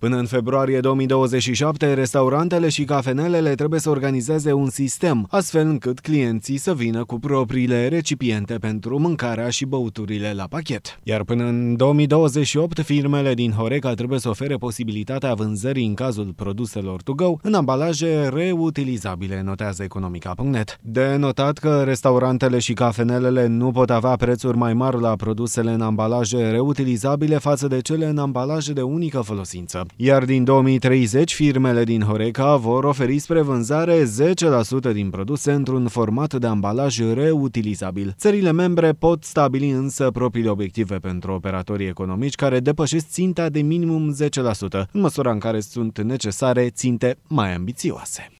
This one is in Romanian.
Până în februarie 2027, restaurantele și cafenelele trebuie să organizeze un sistem, astfel încât clienții să vină cu propriile recipiente pentru mâncarea și băuturile la pachet. Iar până în 2028, firmele din Horeca trebuie să ofere posibilitatea vânzării în cazul produselor to go în ambalaje reutilizabile, notează economica.net. De notat că restaurantele și cafenelele nu pot avea prețuri mai mari la produsele în ambalaje reutilizabile față de cele în ambalaje de unică folosință. Iar din 2030, firmele din Horeca vor oferi spre vânzare 10% din produse într-un format de ambalaj reutilizabil. Țările membre pot stabili însă propriile obiective pentru operatorii economici care depășesc ținta de minimum 10%, în măsura în care sunt necesare ținte mai ambițioase.